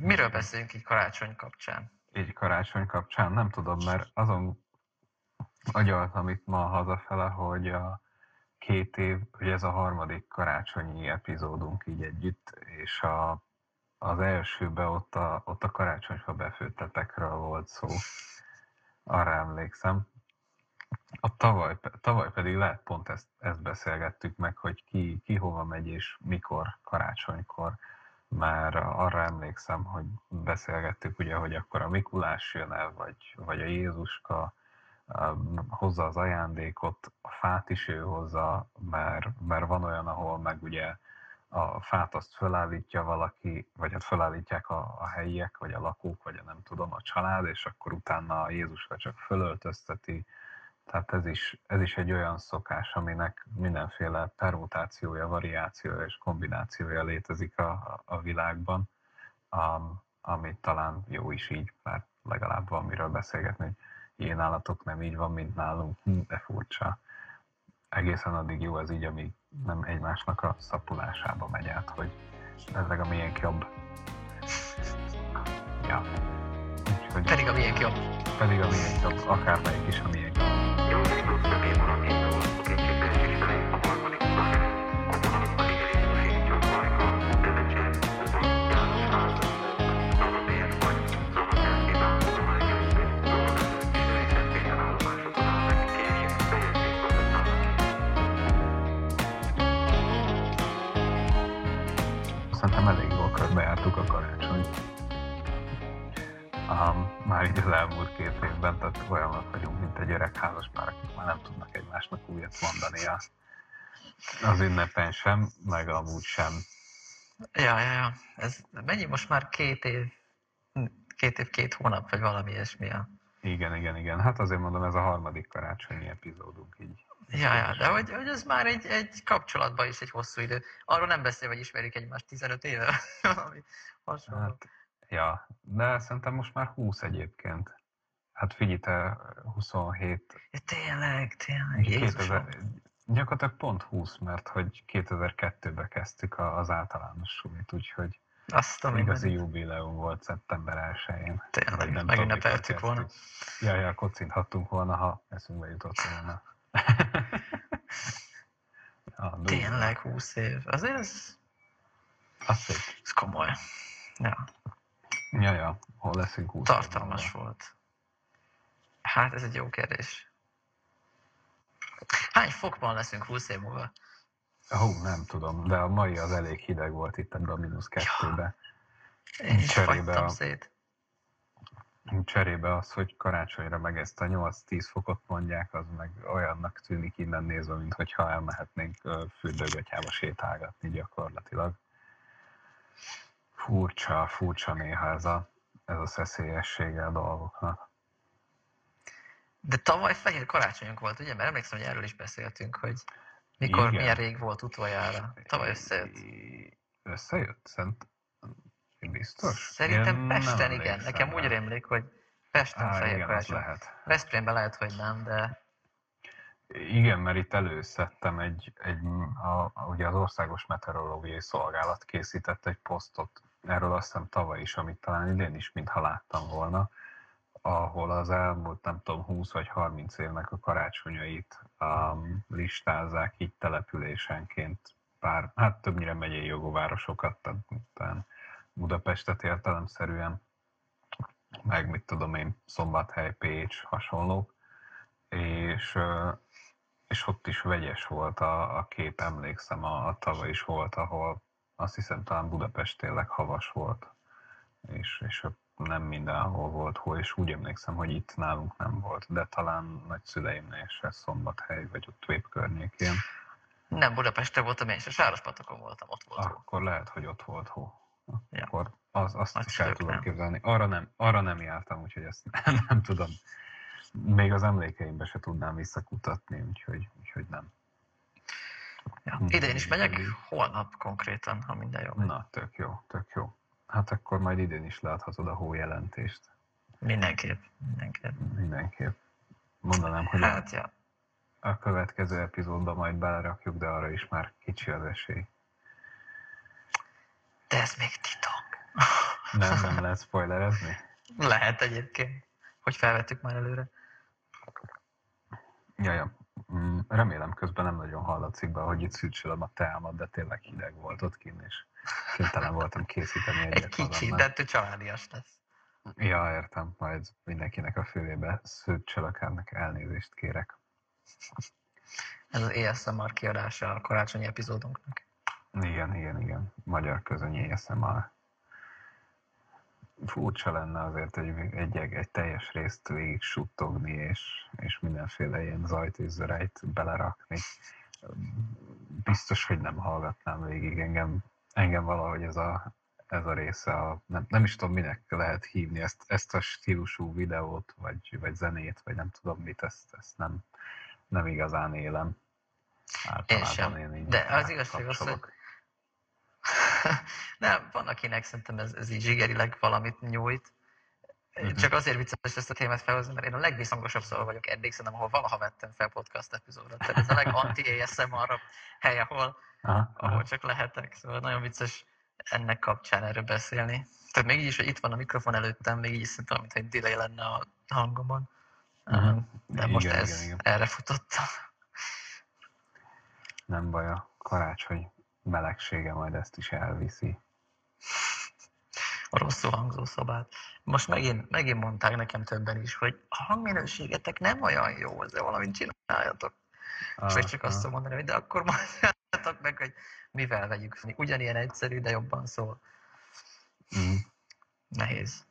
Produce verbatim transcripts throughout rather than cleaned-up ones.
Miről beszélünk így karácsony kapcsán? Így karácsony kapcsán, nem tudom, mert azon agyaltam itt ma hazafele, hogy a két év, hogy ez a harmadik karácsonyi epizódunk így együtt, és a, az elsőben ott a, ott a karácsonyfa befőttetekről volt szó. Arra emlékszem. A tavaly, tavaly pedig lehet pont ezt, ezt beszélgettük meg, hogy ki, ki hova megy és mikor karácsonykor. Már arra emlékszem, hogy beszélgettük ugye, hogy akkor a Mikulás jön el, vagy, vagy a Jézuska hozza az ajándékot, a fát is ő hozza, mert, mert van olyan, ahol meg ugye a fát azt fölállítja valaki, vagy hát fölállítják a, a helyiek, vagy a lakók, vagy a nem tudom, a család, és akkor utána a Jézuska csak fölöltözteti. Tehát ez is, ez is egy olyan szokás, aminek mindenféle permutációja, variációja és kombinációja létezik a, a világban, um, ami talán jó is így, mert legalább van miről beszélgetni, hogy ilyen állatok nem így van, mint nálunk, hm, de furcsa. Egészen addig jó ez így, amíg nem egymásnak a szapulásába megy át, hogy ez meg a miénk jobb. Ja. Úgyhogy Pedig a miénk jobb. Pedig a miénk jobb, akármelyik is a miénk. Szerintem elég jól körbejártuk a karácsonyt. Um, már így az elmúlt két évben, tehát olyanok vagyunk, mint egy öreg házaspár, akik már nem tudnak egymásnak újat mondani a, az ünnepen sem, meg amúgy sem. Ja, ja, ja. Ez mennyi most már két év, két év, két hónap, vagy valami ilyesmi a... Igen, igen, igen. Hát azért mondom, ez a harmadik karácsonyi epizódunk így. Ja, ja, de hogy, hogy ez már egy, egy kapcsolatban is egy hosszú idő. Arról nem beszél, hogy ismerjük egymást tizenöt éve, valami hasonló. Hát, ja, de szerintem most már húsz egyébként. Hát figyelj, te huszonhét... Ja, tényleg, tényleg, Jézusom. Gyakorlatilag pont húsz, mert hogy kétezer-kettőben kezdtük az általános sulit, úgyhogy azt a igazi jubileum volt szeptember elsején. Tényleg, megünnepeltük volna. Ja, ja, kocinthattunk volna, ha eszünkbe jutott volna. Ja, tényleg húsz év. Azért ez... Az szép. Ez komoly. Ja. Ja, ja, hol leszünk húsz Tartalmas évben volt. Hát ez egy jó kérdés. Hány fokban leszünk húsz év múlva? Hú, nem tudom, de a mai az elég hideg volt itt ebben a mínusz kettőben. Ja. Én is fagytam szét. Cserébe az, hogy karácsonyra meg ezt a nyolc-tíz fokot mondják, az meg olyannak tűnik innen nézve, mintha elmehetnénk fürdőgatyába sétálgatni gyakorlatilag. Furcsa, furcsa néha ez a, ez a szeszélyessége a dolgoknak. De tavaly fehér karácsonyunk volt, ugye? Mert emlékszem, hogy erről is beszéltünk, hogy mikor, igen, milyen rég volt utoljára. Tavaly összejött. Összejött? Szent... Biztos? Szerintem Én Pesten igen. Nekem úgy rémlik, hogy Pesten Á, fehér karácsony. Lehet. Veszprémben lehet, hogy nem, de... Igen, mert itt előszedtem egy, egy a, a, ugye az Országos Meteorológiai Szolgálat készített egy posztot, erről azt hiszem tavaly is, amit talán idén is, mintha láttam volna, ahol az elmúlt, nem tudom, húsz vagy harminc évnek a karácsonyait um, listázzák így településenként, pár, hát többnyire megyei jogú városokat, tehát Budapestet értelemszerűen, meg mit tudom én, Szombathely, Pécs, hasonlók, és, és ott is vegyes volt a, a kép, emlékszem, a, a tavaly is volt, ahol azt hiszem talán Budapest tényleg havas volt, és, és nem mindenhol volt hó, és úgy emlékszem, hogy itt nálunk nem volt, de talán nagyszüleimnél se Szombathely, vagy ott Vép környékén. Nem, Budapesten voltam én, és a Sárospatakon voltam, ott volt hó. Akkor lehet, hogy ott volt hó. Ja. Akkor az, azt Nagy is el tudom nem. képzelni. Arra nem, arra nem jártam, úgyhogy ezt nem, nem tudom. Még az emlékeimbe se tudnám visszakutatni, úgyhogy, úgyhogy nem. Ja. Idén is megyek, holnap konkrétan, ha minden jó. Na, tök jó, tök jó. Hát akkor majd idén is láthatod a hójelentést. Mindenképp, mindenképp. Mindenképp. Mondanám, hogy hát, a, ja. a következő epizódban majd belerakjuk, de arra is már kicsi az esély. De ez még titok. Nem, nem lehet spoilerezni? Lehet egyébként, hogy felvettük már előre. Jaja, mm, remélem közben nem nagyon hallatszik be, hogy itt szűcsölöm a teámat, de tényleg hideg volt ott kint, és kénytelen voltam készíteni Egy egyet kicsi, magamnak. de ettől családias lesz. Ja, értem, majd mindenkinek a fülébe szűcsölök, ennek elnézést kérek. Ez az á es em er kiadása a karácsonyi epizódunknak. Igen, igen, igen. Magyar közönyi á es em er. Furcsa lenne azért egy, egy, egy teljes részt végig suttogni, és, és mindenféle ilyen zajt és zörejt belerakni. Biztos, hogy nem hallgatnám végig engem, engem valahogy ez a, ez a része, a, nem, nem is tudom, minek lehet hívni ezt, ezt a stílusú videót, vagy, vagy zenét, vagy nem tudom mit, ezt, ezt nem, nem igazán élem. Én sem. Én így De az igazság az, hogy nem, van akinek szerintem ez, ez így zsigerileg valamit nyújt. Uh-huh. Csak azért vicces ezt a témát felhozni, mert én a legviszongosabb szó vagyok eddig, szerintem, ahol valaha vettem fel podcast epizódot. Tehát ez a leganti-á es em er hely, ahol, aha, ahol aha. csak lehetek. Szóval nagyon vicces ennek kapcsán erről beszélni. Tehát még így is, hogy itt van a mikrofon előttem, még így is szerintem, mintha egy delay lenne a hangomon. Uh-huh. De most igen, ez igen, igen. Erre futottam. Nem baj, a karácsony melegsége majd ezt is elviszi. A rosszul hangzó szobát. Most megint, megint mondták nekem többen is, hogy a hangminőségetek nem olyan jó, ezzel valamit csináljatok. Ah, és csak ah. azt tudom mondani, hogy de akkor mondjátok meg, hogy mivel vegyük. Ugyanilyen egyszerű, de jobban szól. Mm. Nehéz.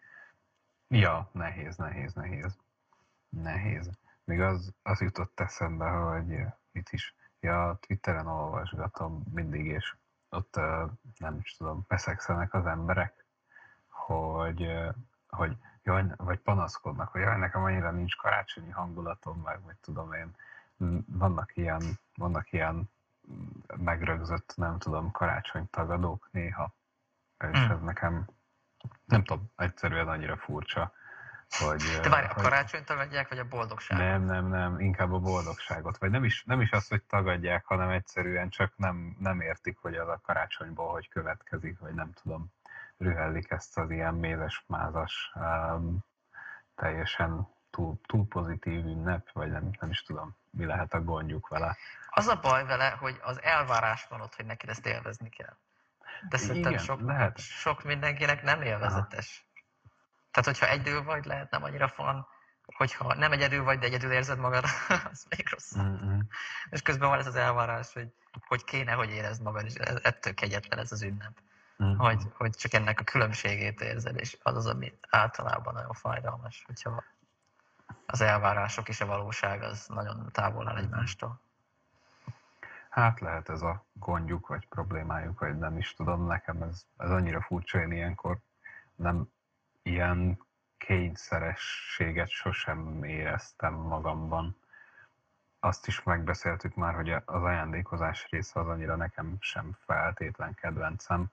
Ja, nehéz, nehéz, nehéz. Nehéz. Még az, az jutott eszembe, hogy itt is, ja, Twitteren olvasgatom mindig, és ott nem is tudom, beszegszenek az emberek, hogy, hogy jaj, vagy panaszkodnak, hogy jaj, nekem annyira nincs karácsonyi hangulatom, meg mit tudom én, vannak ilyen, vannak ilyen megrögzött, nem tudom, karácsonytagadók néha, és ez nekem, nem tudom, egyszerűen annyira furcsa, hogy... De várj, a karácsonyt tagadják, vagy a boldogságot? Nem, nem, nem, inkább a boldogságot, vagy nem is, nem is azt, hogy tagadják, hanem egyszerűen csak nem, nem értik, hogy az a karácsonyból hogy következik, vagy nem tudom, rühellik ezt az ilyen mézes-mázas, um, teljesen túl, túl pozitív ünnep, vagy nem, nem is tudom, mi lehet a gondjuk vele. Az a baj vele, hogy az elvárás van ott, hogy neked ezt élvezni kell. De szerintem igen, sok, lehet. sok mindenkinek nem élvezetes. Aha. Tehát, hogyha egyedül vagy, lehet nem annyira fan, hogyha nem egyedül vagy, de egyedül érzed magad, az még rosszabb. Mm-hmm. És közben van ez az elvárás, hogy, hogy kéne, hogy érezd magad, és ettől kegyetlen ez az ünnep. Mm-hmm. Hogy, hogy csak ennek a különbségét érzed, és az az, ami általában nagyon fájdalmas, hogyha az elvárások és a valóság az nagyon távol áll egymástól. Hát lehet ez a gondjuk, vagy problémájuk, vagy nem is tudom, nekem ez, ez annyira furcsa, én ilyenkor nem ilyen kényszerességet sosem éreztem magamban. Azt is megbeszéltük már, hogy az ajándékozás része az annyira nekem sem feltétlen kedvencem.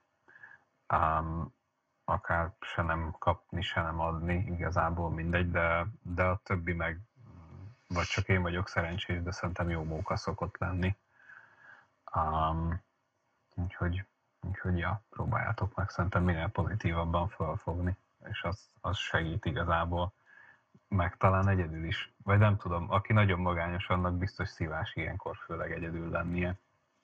Um, akár se nem kapni, se nem adni, igazából mindegy, de, de a többi meg, vagy csak én vagyok szerencsés, de szerintem jó móka szokott lenni. Um, úgyhogy, úgyhogy ja, próbáljátok meg szerintem minél pozitívabban felfogni, és az, az segít igazából, meg talán egyedül is. Vagy nem tudom, aki nagyon magányos, annak biztos szívás ilyenkor főleg egyedül lennie.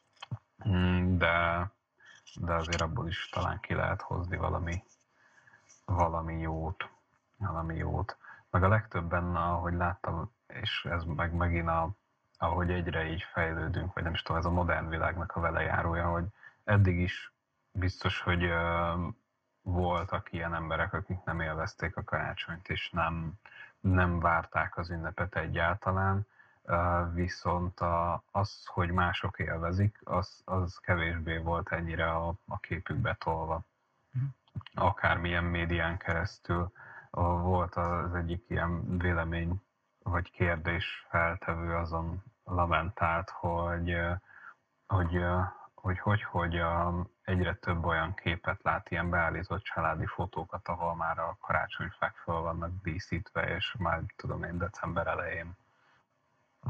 De, de azért abból is talán ki lehet hozni valami, valami jót. Valami jót. Meg a legtöbben, ahogy láttam, és ez meg megint a, ahogy egyre így fejlődünk, vagy nem is tudom, ez a modern világnak a velejárója, hogy eddig is biztos, hogy uh, voltak ilyen emberek, akik nem élvezték a karácsonyt, és nem, nem várták az ünnepet egyáltalán, uh, viszont a, az, hogy mások élvezik, az, az kevésbé volt ennyire a, a képükbe tolva. Akármilyen médián keresztül. Volt az egyik ilyen vélemény vagy kérdés feltevő, azon lamentált, hogy hogy, hogy, hogy, hogy egyre több olyan képet lát, ilyen beállított családi fotókat, ahol már a karácsonyfák fel vannak díszítve, és már tudom én december elején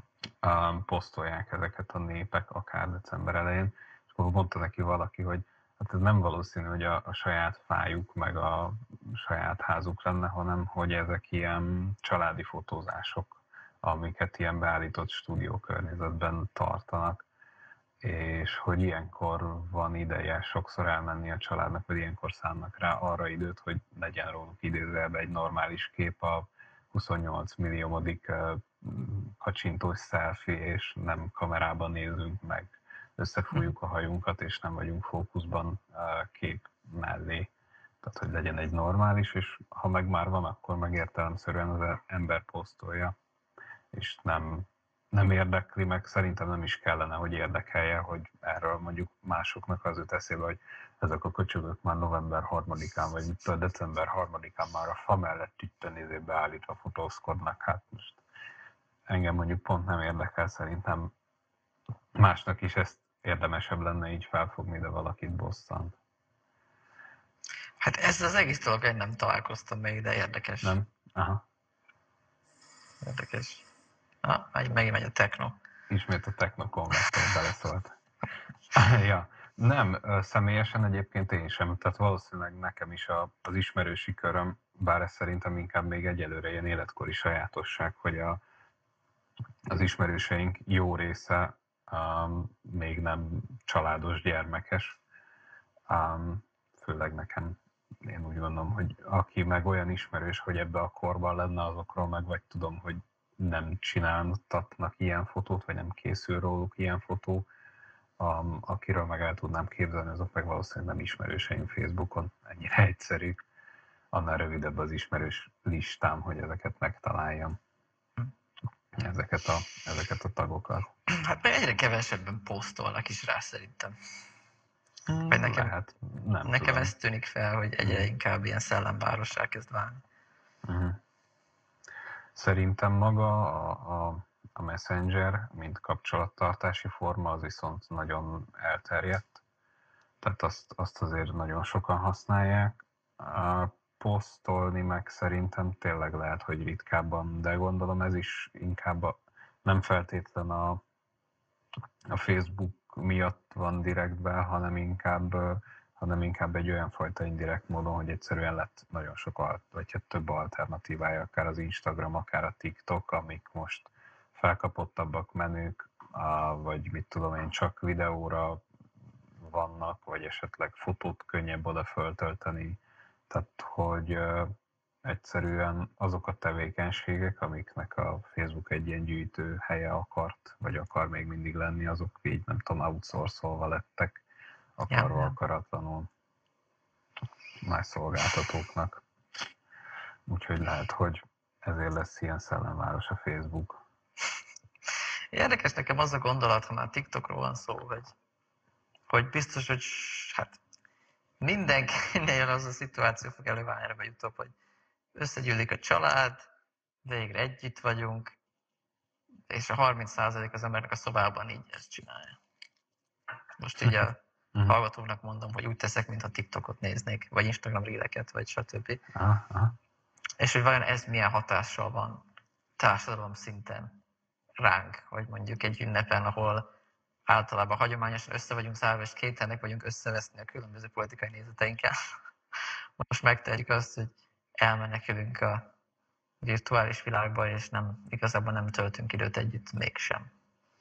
posztolják ezeket a népek, akár december elején. És akkor mondta neki valaki, hogy hát ez nem valószínű, hogy a, a saját fájuk meg a saját házuk lenne, hanem hogy ezek ilyen családi fotózások, amiket ilyen beállított stúdiókörnyezetben tartanak, és hogy ilyenkor van ideje sokszor elmenni a családnak, vagy ilyenkor szánnak rá arra időt, hogy legyen róluk idézőjelben egy normális kép a huszonnyolc milliómodik kacsintós selfie, és nem kamerában nézünk meg, összefújjuk a hajunkat, és nem vagyunk fókuszban kép mellé. Tehát, hogy legyen egy normális, és ha meg már van, akkor meg értelemszerűen az ember posztolja, és nem, nem érdekli, meg szerintem nem is kellene, hogy érdekelje, hogy erről mondjuk másoknak az jut eszébe, hogy ezek a köcsögök már november harmadikán, vagy mit tudom, december harmadikán már a fa mellett ügytenézé beállítva fotózkodnak. Hát most engem mondjuk pont nem érdekel, szerintem másnak is ezt érdemesebb lenne így felfogni, de valakit bosszant. Hát ez az egész dolog, én nem találkoztam még, de érdekes. Nem? Aha. Érdekes. Na, megint megy a techno. Ismét a technokonvektor beleszólt. Ja, nem, személyesen egyébként én sem, tehát valószínűleg nekem is a, az ismerősi köröm, bár ez szerintem inkább még egyelőre ilyen életkori sajátosság, hogy a, az ismerőseink jó része um, még nem családos, gyermekes. Um, főleg nekem, én úgy gondolom, hogy aki meg olyan ismerős, hogy ebbe a korban lenne, azokról meg vagy tudom, hogy nem csináltatnak ilyen fotót, vagy nem készül róluk ilyen fotó, um, akiről meg el tudnám képzelni, azok meg valószínűleg nem ismerőseim Facebookon, ennyire egyszerű. Annál rövidebb az ismerős listám, hogy ezeket megtaláljam. Ezeket a, ezeket a tagokat. Hát meg egyre kevesebben posztolnak is rá szerintem. Vagy nekem, Lehet, nem nekem tudom. ez tűnik fel, hogy egyre inkább ilyen szellemvárossá kezd válni. Uh-huh. Szerintem maga a, a, a Messenger, mint kapcsolattartási forma, az viszont nagyon elterjedt. Tehát azt, azt azért nagyon sokan használják. A posztolni meg szerintem tényleg lehet, hogy ritkábban, de gondolom ez is inkább a, nem feltétlen a, a Facebook miatt van direktben, hanem inkább, hanem inkább egy olyan fajta indirekt módon, hogy egyszerűen lett nagyon sok, vagy hát több alternatívája, akár az Instagram, akár a TikTok, amik most felkapottabbak, menők, vagy mit tudom én, csak videóra vannak, vagy esetleg fotót könnyebb oda föltölteni. Tehát, hogy egyszerűen azok a tevékenységek, amiknek a Facebook egy ilyen gyűjtő helye akart, vagy akar még mindig lenni, azok így nem tudom, outsourcolva lettek, akarva, akaratlanul más szolgáltatóknak. Úgyhogy lehet, hogy ezért lesz ilyen szellemváros a Facebook. Érdekes nekem az a gondolat, ha már TikTokról van szó, hogy, hogy biztos, hogy hát mindenkinél az a szituáció fog előválni erre jutóbb, hogy összegyűlik a család, végre együtt vagyunk, és a harminc százalék az embernek a szobában így ezt csinálja. Most így a hallgatóknak mondom, hogy úgy teszek, mintha TikTokot néznék, vagy Instagram reeleket, vagy stb. Aha, aha. És hogy vajon ez milyen hatással van társadalom szinten ránk, hogy mondjuk egy ünnepen, ahol általában hagyományosan össze vagyunk szárva, és képtelenek vagyunk összeveszni a különböző politikai nézeteinkkel. Most megtehetjük azt, hogy elmenekülünk a virtuális világba, és nem, igazából nem töltünk időt együtt mégsem.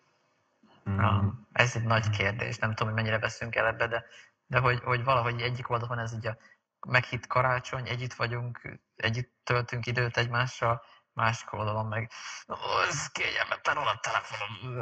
Mm. Ez egy nagy kérdés, nem tudom, hogy mennyire veszünk el ebbe, de, de hogy, hogy valahogy egyik oldalon ez így a meghitt karácsony, együtt vagyunk, együtt töltünk időt egymással, másik oldalon meg, ó, ez kényelmetlen, hol a telefonom.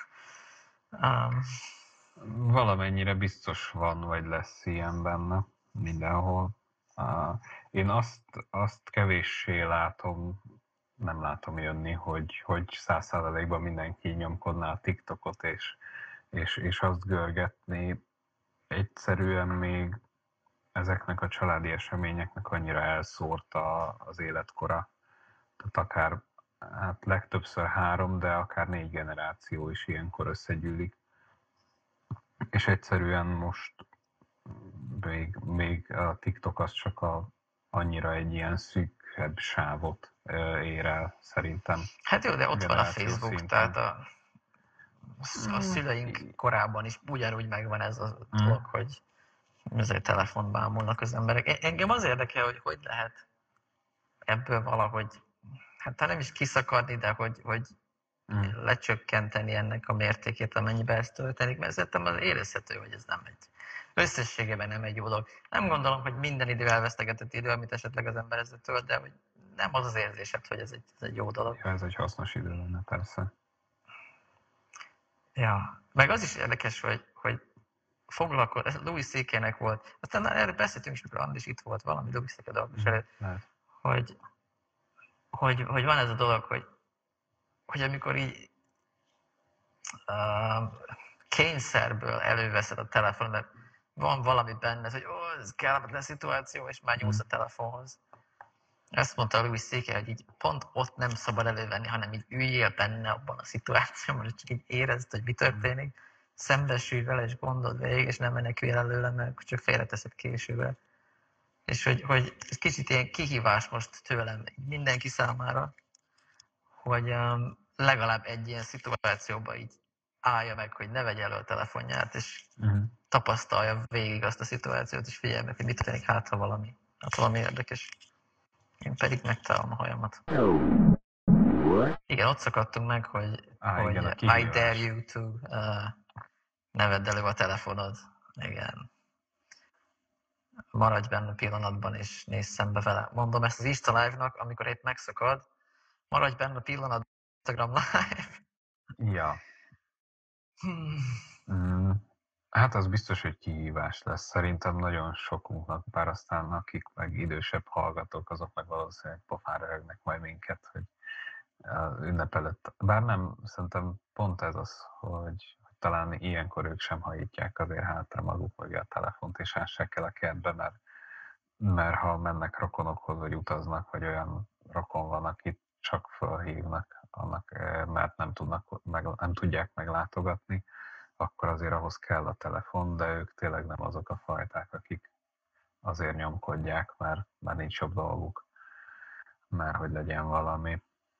um. Valamennyire biztos van, vagy lesz ilyen benne, mindenhol. Uh, én azt, azt kevéssé látom, nem látom jönni, hogy, hogy száz százalékban mindenki nyomkodná a TikTokot, és, és, és azt görgetni. Egyszerűen még ezeknek a családi eseményeknek annyira elszórt a, az életkora. Tehát akár hát legtöbbször három, de akár négy generáció is ilyenkor összegyűlik. És egyszerűen most még, még a TikTok az csak a, annyira egy ilyen szűkebb sávot ér el, szerintem. Hát jó, de ott van a Facebook, szinten. tehát a, a szüleink korában is ugyanúgy megvan ez a dolog, hogy ezért telefonban ámulnak az emberek. Engem az érdekel, hogy hogy lehet ebből valahogy, hát nem is kiszakadni, de hogy, hogy mm. lecsökkenteni ennek a mértékét, amennyiben ez történik, mert szerintem az érezhető, hogy ez nem egy, összességében nem egy jó dolog. Nem gondolom, hogy minden idő elvesztegetett idő, amit esetleg az ember ezzel tölt, de hogy nem az az érzésed, hogy ez egy, ez egy jó dolog. Ja, ez egy hasznos idő lenne, persze. Ja, meg az is érdekes, hogy, hogy foglalkozott, ez Louis cé ká-nek volt, aztán erről beszéltünk is, amikor Andis itt volt, valami Louis cé ká dolgos előtt, hogy, hogy, hogy van ez a dolog, hogy, hogy amikor így uh, kényszerből előveszed a telefon, mert van valami benne, hogy ó, ez kellemetlen szituáció, és már nyúlsz a telefonhoz. Ezt mondta Louis cé ká, hogy így pont ott nem szabad elővenni, hanem így üljél benne abban a szituációban, hogy csak így érezd, hogy mi történik, szembesülj vele, és gondold végig, és nem menekülj előle, mert csak félreteszed később. És hogy, hogy ez kicsit ilyen kihívás most tőlem mindenki számára, hogy um, legalább egy ilyen szituációban így állja meg, hogy ne vegye elő a telefonját, és uh-huh. tapasztalja végig azt a szituációt, és figyelj meg, hogy mit történik, hát ha valami, hát valami érdekes. Én pedig megtalálom a hajamat. Igen, ott szakadtunk meg, hogy, ah, hogy igen, I dare you to uh, ne vedd elő a telefonod. Igen. Maradj benne pillanatban, és nézz szembe vele. Mondom ezt az Insta Live-nak, amikor épp megszakad, maradj benne pillanatban, Instagram Live. Ja. Hmm. Mm. Hát az biztos, hogy kihívás lesz. Szerintem nagyon sokunknak, bár aztán akik meg idősebb hallgatók, azok meg valószínűleg pofára rögnek majd minket, hogy az ünnep előtt. Bár nem, szerintem pont ez az, hogy talán ilyenkor ők sem hajítják azért hátra maguk mögé a telefont, és ássák el a kertbe, mert, mert ha mennek rokonokhoz, vagy utaznak, vagy olyan rokon van, akit csak felhívnak, annak, mert nem, tudnak, meg, nem tudják meglátogatni, akkor azért ahhoz kell a telefon, de ők tényleg nem azok a fajták, akik azért nyomkodják, mert, mert nincs jobb dolguk, mert hogy legyen valami.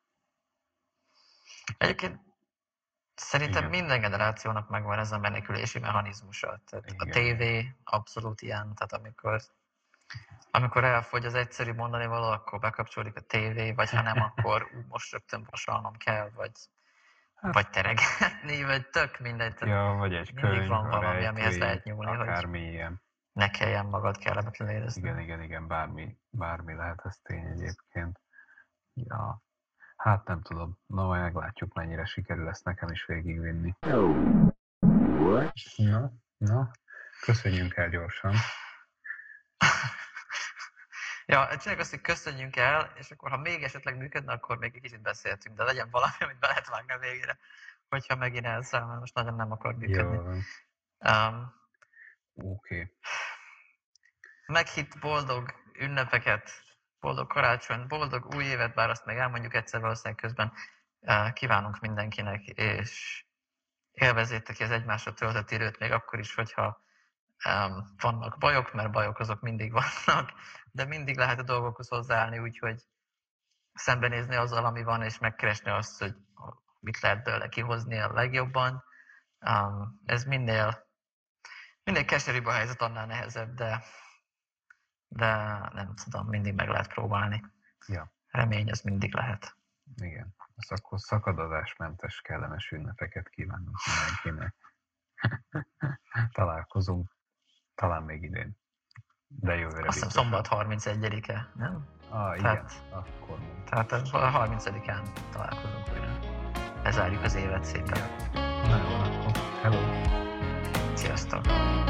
Egyébként szerintem igen. Minden generációnak megvan ez a menekülési mechanizmusa. Tehát a tévé abszolút ilyen, tehát amikor, amikor elfogy az egyszerű mondani való, akkor bekapcsolódik a tévé, vagy ha nem, akkor most rögtön vasalnom kell, vagy Hát, vagy teregetni, vagy tök mindegy. Ja, vagy egy mindig könyv, van valami, rejtvény, amihez lehet nyúlni, hogy ilyen. Ne kelljen magad kellemetlen érezni. Igen, igen, igen, bármi, bármi lehet, ez tény egyébként. Ja, hát nem tudom, na majd meglátjuk, mennyire sikerül ezt nekem is végigvinni. Na, na, köszönjünk el gyorsan. Ja, csináljuk azt, hogy köszönjünk el, és akkor ha még esetleg működne, akkor még egy kicsit beszéltünk, de legyen valami, amit be lehet vágni a végére, hogyha megint elszáll, mert most nagyon nem akar működni. Um, Oké. Okay. Meghitt boldog ünnepeket, boldog karácsony, boldog új évet, bár azt meg elmondjuk egyszer valószínűleg közben, uh, kívánunk mindenkinek, és élvezzétek ki az egymásra töltött időt, még akkor is, hogyha Um, vannak bajok, mert bajok azok mindig vannak, de mindig lehet a dolgokhoz hozzáállni, úgyhogy szembenézni azzal, ami van, és megkeresni azt, hogy mit lehet belőle kihozni a legjobban. Um, ez minél, minél keserűbb a helyzet, annál nehezebb, de, de nem tudom, mindig meg lehet próbálni. Ja. Remény, az mindig lehet. Igen. Az akkor szakadozásmentes, kellemes ünnepeket kívánunk mindenkinek. Találkozunk. Talán még idén. De jövőre Azt hiszem szombat harmincegyedike, nem? Ah, igen. Tehát, akkor mondjuk. Tehát a harmincadikán találkozunk újra. Lezárjuk az évet szépen. Ja. Na jó, akkor. Hello! Sziasztok!